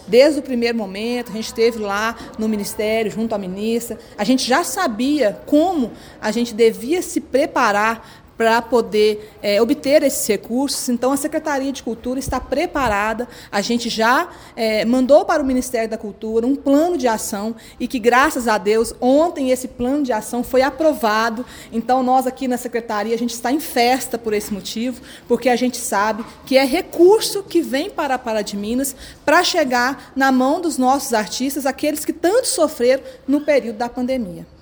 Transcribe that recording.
Desde o primeiro momento, a gente esteve lá no Ministério, junto à ministra, a gente já sabia como a gente devia se preparar para poder obter esses recursos. Então, a Secretaria de Cultura está preparada, a gente já mandou para o Ministério da Cultura um plano de ação e que, graças a Deus, ontem esse plano de ação foi aprovado. Então, nós aqui na Secretaria, a gente está em festa por esse motivo, porque a gente sabe que é recurso que vem para a Pará de Minas para chegar na mão dos nossos artistas, aqueles que tanto sofreram no período da pandemia.